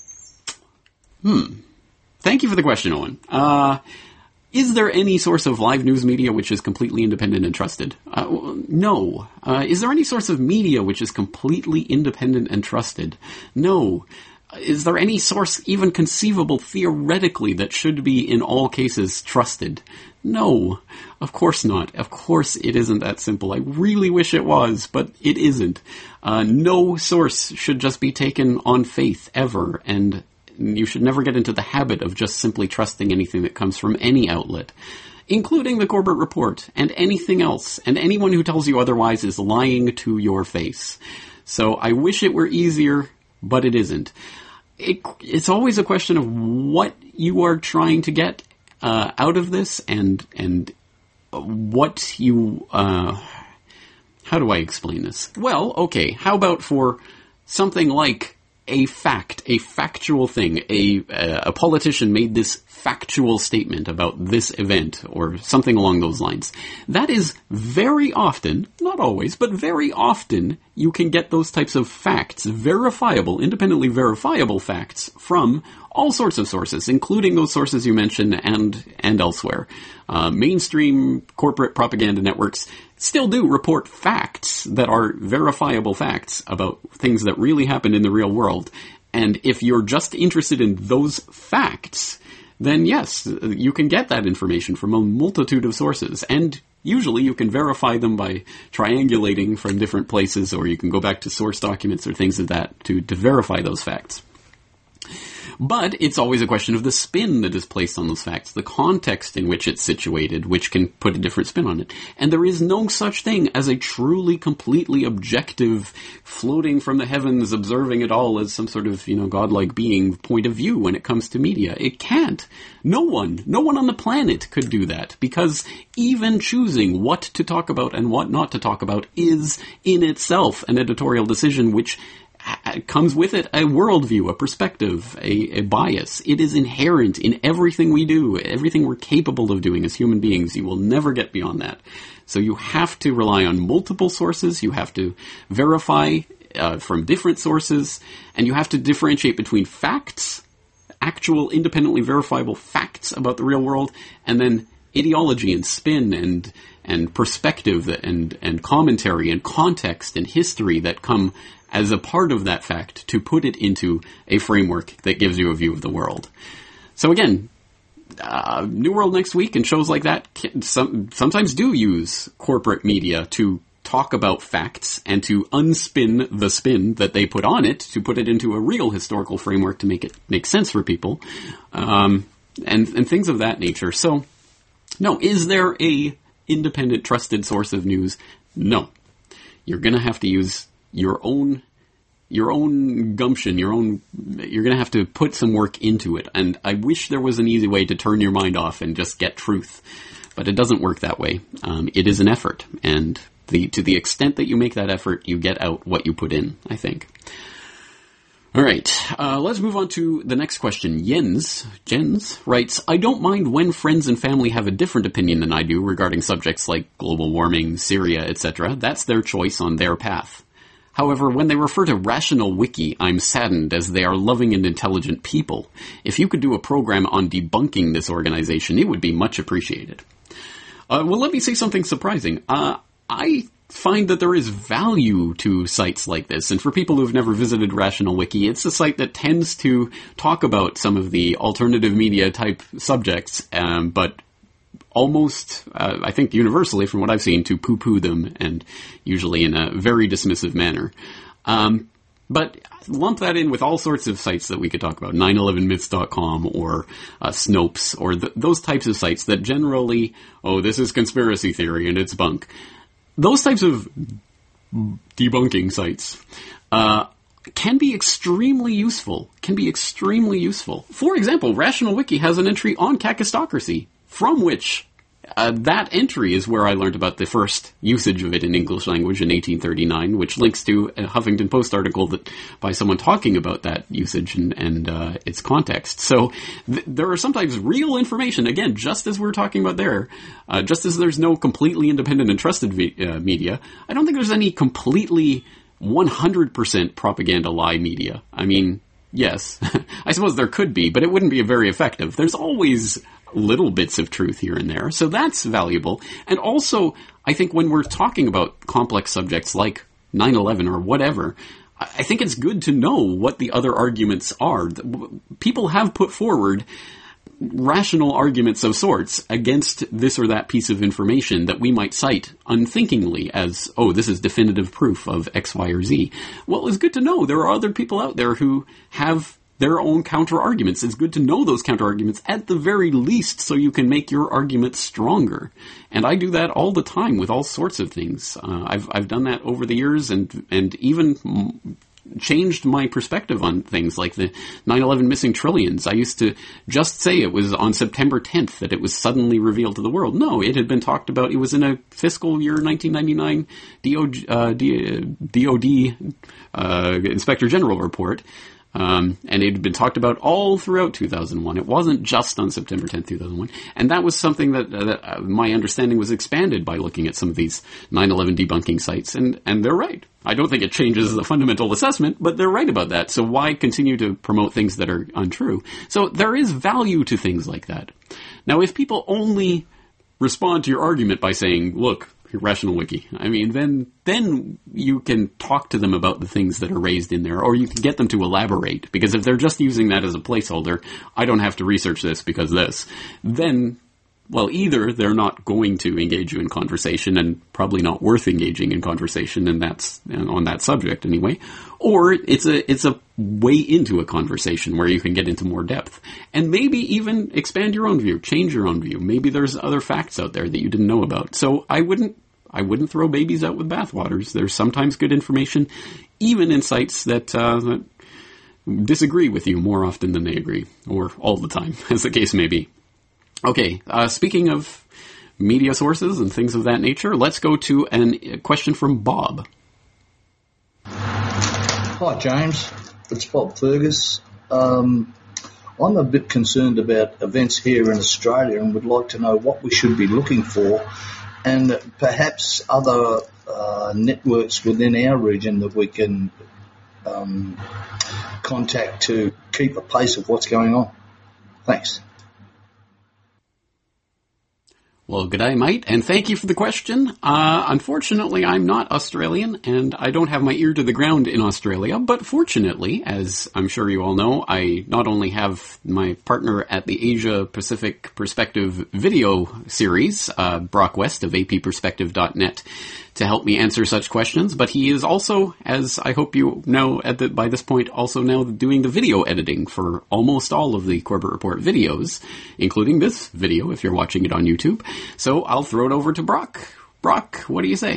Hmm. Thank you for the question, Owen. Uh, is there any source of live news media which is completely independent and trusted? Uh, no. Uh, is there any source of media which is completely independent and trusted? No. Is there any source even conceivable theoretically that should be in all cases trusted? No. Of course not. Of course it isn't that simple. I really wish it was, but it isn't. Uh, no source should just be taken on faith ever, and you should never get into the habit of just simply trusting anything that comes from any outlet, including the Corbett Report and anything else. And anyone who tells you otherwise is lying to your face. So I wish it were easier, but it isn't. It, it's always a question of what you are trying to get uh, out of this, and and what you. Uh, how do I explain this? Well, okay. How about for something like a fact, a factual thing, a, a politician made this factual statement about this event, or something along those lines. That is very often, not always, but very often, you can get those types of facts, verifiable, independently verifiable facts, from all sorts of sources, including those sources you mentioned and, and elsewhere. Uh, mainstream corporate propaganda networks still do report facts that are verifiable facts about things that really happen in the real world. And if you're just interested in those facts, then yes, you can get that information from a multitude of sources. And usually you can verify them by triangulating from different places, or you can go back to source documents or things of that to, to verify those facts. But it's always a question of the spin that is placed on those facts, the context in which it's situated, which can put a different spin on it. And there is no such thing as a truly, completely objective, floating from the heavens, observing it all as some sort of, you know, godlike being point of view when it comes to media. It can't. No one, no one on the planet could do that, because even choosing what to talk about and what not to talk about is in itself an editorial decision which comes with it a worldview, a perspective, a, a bias. It is inherent in everything we do, everything we're capable of doing as human beings. You will never get beyond that. So you have to rely on multiple sources. You have to verify uh, from different sources, and you have to differentiate between facts, actual independently verifiable facts about the real world, and then ideology and spin and and perspective and and commentary and context and history that come as a part of that fact to put it into a framework that gives you a view of the world. So again, uh, New World Next Week and shows like that can, some, sometimes do use corporate media to talk about facts and to unspin the spin that they put on it, to put it into a real historical framework to make it make sense for people, um, and, and things of that nature. So, no, is there a independent, trusted source of news? No. You're going to have to use your own, your own gumption, your own, you're going to have to put some work into it. And I wish there was an easy way to turn your mind off and just get truth. But it doesn't work that way. Um, it is an effort. And the, to the extent that you make that effort, you get out what you put in, I think. All right, uh, let's move on to the next question. Jens, Jens writes, I don't mind when friends and family have a different opinion than I do regarding subjects like global warming, Syria, et cetera. That's their choice on their path. However, when they refer to Rational Wiki, I'm saddened, as they are loving and intelligent people. If you could do a program on debunking this organization, it would be much appreciated. Uh, well, let me say something surprising. Uh, I find that there is value to sites like this. And for people who've never visited Rational Wiki, it's a site that tends to talk about some of the alternative media type subjects, um, but almost, uh, I think universally from what I've seen, to poo-poo them, and usually in a very dismissive manner. Um, but lump that in with all sorts of sites that we could talk about, nine eleven myths dot com or uh, Snopes, or th- those types of sites that generally, oh, this is conspiracy theory and it's bunk. Those types of debunking sites uh, can be extremely useful, can be extremely useful. For example, Rational Wiki has an entry on kakistocracy, from which uh, that entry is where I learned about the first usage of it in English language in eighteen thirty-nine, which links to a Huffington Post article that by someone talking about that usage and, and uh, its context. So th- there are sometimes real information, again, just as we were talking about there, uh, just as there's no completely independent and trusted v- uh, media, I don't think there's any completely one hundred percent propaganda lie media. I mean, yes, I suppose there could be, but it wouldn't be very effective. There's always little bits of truth here and there, so that's valuable. And also, I think when we're talking about complex subjects like nine eleven or whatever, I think it's good to know what the other arguments are. People have put forward rational arguments of sorts against this or that piece of information that we might cite unthinkingly as, oh, this is definitive proof of X, Y, or Z. Well, it's good to know there are other people out there who have their own counter-arguments. It's good to know those counter-arguments at the very least so you can make your argument stronger. And I do that all the time with all sorts of things. Uh, I've I've done that over the years and and even m- changed my perspective on things like the nine eleven missing trillions. I used to just say it was on September tenth that it was suddenly revealed to the world. No, it had been talked about. It was in a fiscal year nineteen ninety-nine D O, uh, D O D uh, Inspector General report. Um, and it had been talked about all throughout two thousand one. It wasn't just on September tenth, two thousand one. And that was something that, uh, that uh, my understanding was expanded by looking at some of these nine eleven debunking sites. And, and they're right. I don't think it changes the fundamental assessment, but they're right about that. So why continue to promote things that are untrue? So there is value to things like that. Now, if people only respond to your argument by saying, look, Rational Wiki, I mean, then then you can talk to them about the things that are raised in there, or you can get them to elaborate, because if they're just using that as a placeholder, I don't have to research this because this, then, well, either they're not going to engage you in conversation, and probably not worth engaging in conversation, and that's on that subject anyway, or it's a it's a way into a conversation where you can get into more depth, and maybe even expand your own view, change your own view. Maybe there's other facts out there that you didn't know about. So I wouldn't I wouldn't throw babies out with bathwaters. There's sometimes good information, even in sites that, uh, that disagree with you more often than they agree, or all the time, as the case may be. Okay, uh, speaking of media sources and things of that nature, let's go to an, a question from Bob. Hi, James. It's Bob Fergus. Um, I'm a bit concerned about events here in Australia and would like to know what we should be looking for, and perhaps other uh, networks within our region that we can um, contact to keep a pace of what's going on. Thanks. Well, g'day, mate, and thank you for the question. Uh, unfortunately, I'm not Australian, and I don't have my ear to the ground in Australia, but fortunately, as I'm sure you all know, I not only have my partner at the Asia Pacific Perspective video series, uh, Brock West of A P perspective dot net, to help me answer such questions, but he is also, as I hope you know at the, by this point, also now doing the video editing for almost all of the Corbett Report videos, including this video if you're watching it on YouTube. So I'll throw it over to Brock. Brock, what do you say?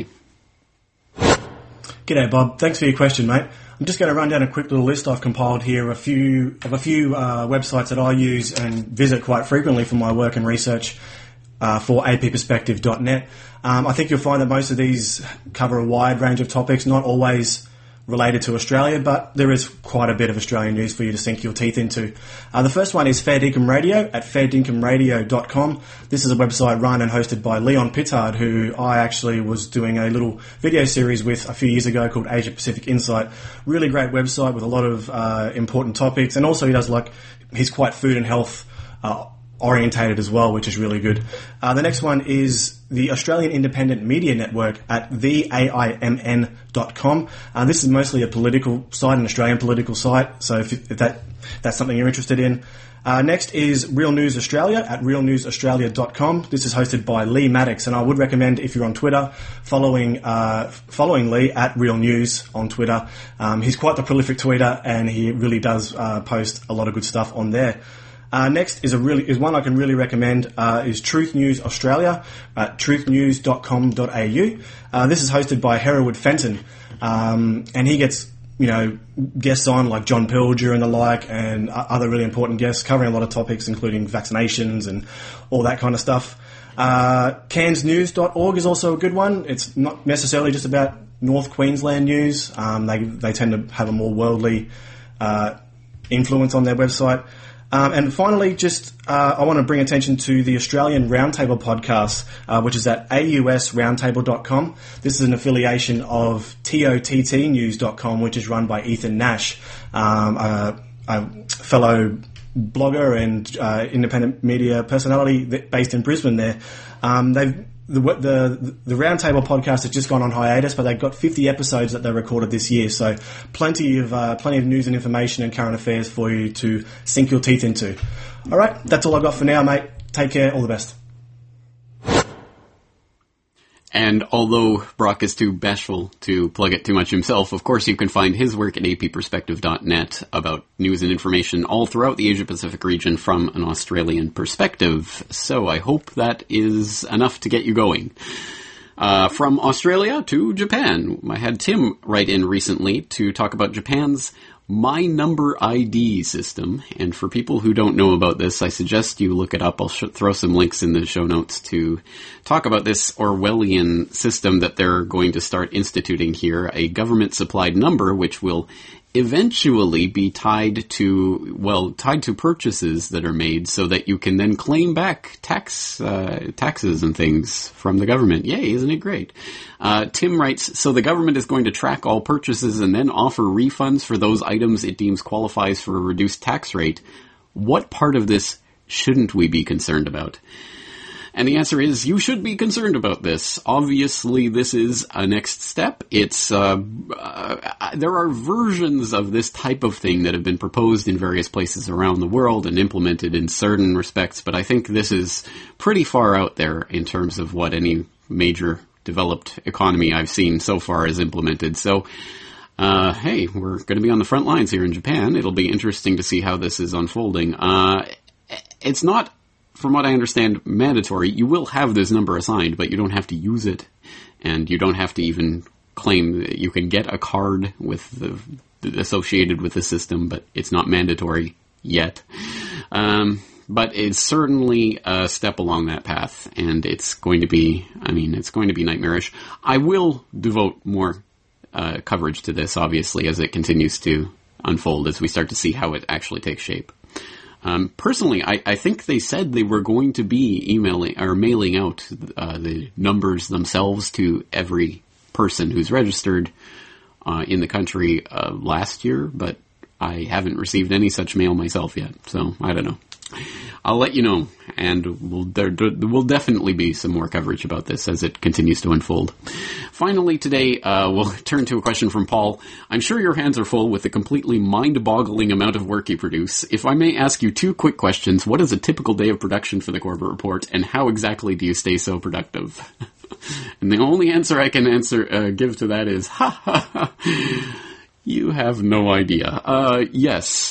G'day, Bob. Thanks for your question, mate. I'm just going to run down a quick little list I've compiled here, a few of a few uh, websites that I use and visit quite frequently for my work and research. Uh, for A P perspective dot net. Um, I think you'll find that most of these cover a wide range of topics, not always related to Australia, but there is quite a bit of Australian news for you to sink your teeth into. Uh, the first one is Fair Dinkum Radio at fair dinkum radio dot com. This is a website run and hosted by Leon Pittard, who I actually was doing a little video series with a few years ago called Asia Pacific Insight. Really great website with a lot of uh, important topics, and also he does like, he's quite food and health uh, orientated as well, which is really good. Uh, the next one is the Australian Independent Media Network at the A I M N dot com. Uh, this is mostly a political site, an Australian political site, so if, if that that's something you're interested in. Uh, next is Real News Australia at real news australia dot com. This is hosted by Lee Maddox, and I would recommend, if you're on Twitter, following uh, following Lee at Real News on Twitter. Um, he's quite the prolific tweeter, and he really does uh, post a lot of good stuff on there. Uh, next is a really is one I can really recommend uh, is Truth News Australia at truth news dot com dot a u. Uh, this is hosted by Hereward Fenton, um, and he gets you know guests on like John Pilger and the like, and other really important guests covering a lot of topics, including vaccinations and all that kind of stuff. Uh, cairns news dot org is also a good one. It's not necessarily just about North Queensland news. Um, they they tend to have a more worldly uh, influence on their website. Um, and finally, just uh, I want to bring attention to the Australian Roundtable podcast, uh, which is at a u s roundtable dot com. This is an affiliation of T O T T news dot com, which is run by Ethan Nash, um, a, a fellow blogger and uh, independent media personality based in Brisbane there. Um, they've The, the the Roundtable podcast has just gone on hiatus, but they've got fifty episodes that they recorded this year, so plenty of uh, plenty of news and information and current affairs for you to sink your teeth into. All right, that's all I've got for now, mate. Take care. All the best. And although Brock is too bashful to plug it too much himself, of course you can find his work at a p perspective dot net about news and information all throughout the Asia-Pacific region from an Australian perspective. So I hope that is enough to get you going. Uh, from Australia to Japan. I had Tim write in recently to talk about Japan's My Number I D system, and for people who don't know about this, I suggest you look it up. I'll sh- throw some links in the show notes to talk about this Orwellian system that they're going to start instituting here, a government-supplied number which will eventually be tied to, well, tied to purchases that are made so that you can then claim back tax, uh, taxes and things from the government. Yay, isn't it great? Uh, Tim writes, so the government is going to track all purchases and then offer refunds for those items it deems qualifies for a reduced tax rate. What part of this shouldn't we be concerned about? And the answer is, you should be concerned about this. Obviously, this is a next step. It's, uh, uh, there are versions of this type of thing that have been proposed in various places around the world and implemented in certain respects, but I think this is pretty far out there in terms of what any major developed economy I've seen so far is implemented. So, uh, hey, we're going to be on the front lines here in Japan. It'll be interesting to see how this is unfolding. Uh, it's not, from what I understand, mandatory. You will have this number assigned, but you don't have to use it, and you don't have to even claim that you can get a card with the, the associated with the system, but it's not mandatory yet. Um, but it's certainly a step along that path, and it's going to be, I mean, it's going to be nightmarish. I will devote more uh, coverage to this, obviously, as it continues to unfold, as we start to see how it actually takes shape. Um, personally, I, I think they said they were going to be emailing or mailing out uh, the numbers themselves to every person who's registered uh, in the country uh, last year, but I haven't received any such mail myself yet, so I don't know. I'll let you know, and we'll, there, there will definitely be some more coverage about this as it continues to unfold. Finally today, uh, we'll turn to a question from Paul. I'm sure your hands are full with the completely mind-boggling amount of work you produce. If I may ask you two quick questions, what is a typical day of production for the Corbett Report, and how exactly do you stay so productive? And the only answer I can answer uh, give to that is, ha ha ha, you have no idea. Uh, yes.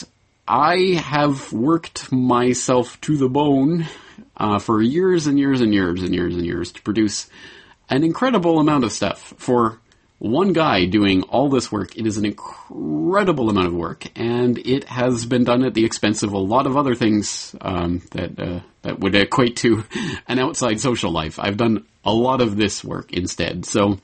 I have worked myself to the bone uh, for years and years and years and years and years to produce an incredible amount of stuff. For one guy doing all this work, it is an incredible amount of work, and it has been done at the expense of a lot of other things um, that uh, that would equate to an outside social life. I've done a lot of this work instead, so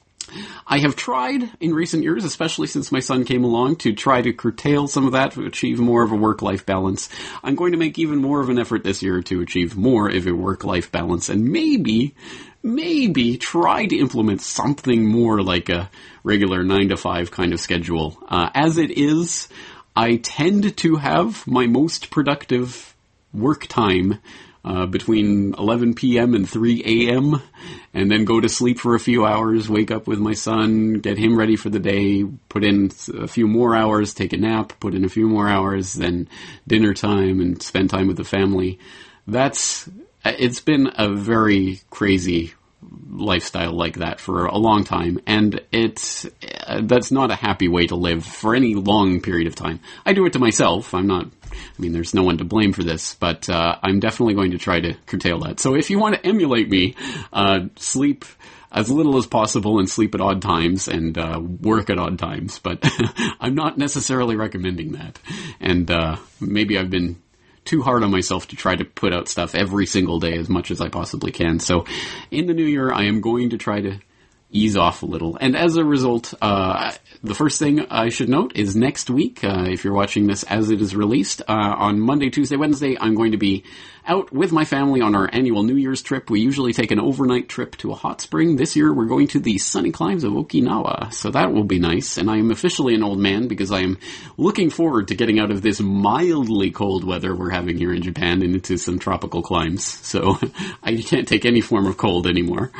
I have tried in recent years, especially since my son came along, to try to curtail some of that, to achieve more of a work-life balance. I'm going to make even more of an effort this year to achieve more of a work-life balance, and maybe, maybe try to implement something more like a regular nine to five kind of schedule. Uh, as it is, I tend to have my most productive work time uh, between eleven p.m. and three a.m. and then go to sleep for a few hours, wake up with my son, get him ready for the day, put in a few more hours, take a nap, put in a few more hours, then dinner time and spend time with the family. That's, it's been a very crazy lifestyle like that for a long time, and it's uh, that's not a happy way to live for any long period of time. I do it to myself. I'm not, I mean, there's no one to blame for this, but uh, I'm definitely going to try to curtail that. So if you want to emulate me, uh, sleep as little as possible and sleep at odd times and uh, work at odd times, but I'm not necessarily recommending that. And uh, maybe I've been too hard on myself to try to put out stuff every single day as much as I possibly can. So in the new year, I am going to try to ease off a little. And as a result, uh, the first thing I should note is next week, uh, if you're watching this as it is released, uh, on Monday, Tuesday, Wednesday, I'm going to be out with my family on our annual New Year's trip. We usually take an overnight trip to a hot spring. This year, we're going to the sunny climes of Okinawa, so that will be nice. And I am officially an old man because I am looking forward to getting out of this mildly cold weather we're having here in Japan and into some tropical climes. So I can't take any form of cold anymore.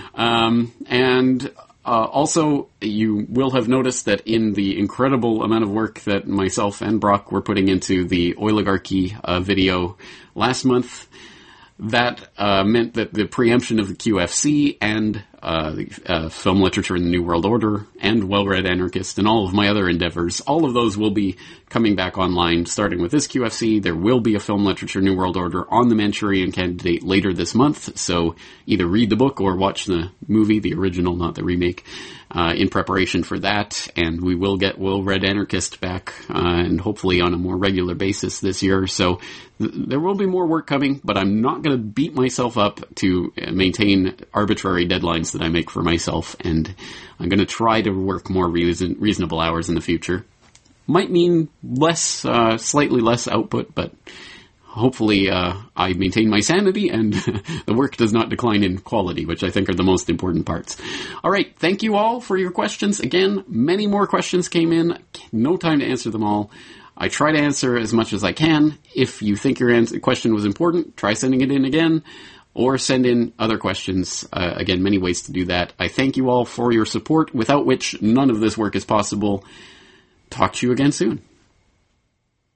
Um, and Uh, also, you will have noticed that in the incredible amount of work that myself and Brock were putting into the oligarchy uh, video last month, that uh, meant that the preemption of the Q F C and uh, the, uh, film literature in the New World Order and Well-Read Anarchist and all of my other endeavors, all of those will be coming back online starting with this Q F C. There will be a film literature New World Order on the Manchurian Candidate later this month, so either read the book or watch the movie, the original, not the remake, uh, in preparation for that. And we will get Well-Read Anarchist back, uh, and hopefully on a more regular basis this year. So th- there will be more work coming, but I'm not going to beat myself up to maintain arbitrary deadlines that I make for myself, and I'm going to try to work more reason- reasonable hours in the future. Might mean less, uh, slightly less output, but hopefully uh, I maintain my sanity and the work does not decline in quality, which I think are the most important parts. All right, thank you all for your questions. Again, many more questions came in. No time to answer them all. I try to answer as much as I can. If you think your answer- question was important, try sending it in again, or send in other questions. Uh, again, many ways to do that. I thank you all for your support, without which none of this work is possible. Talk to you again soon.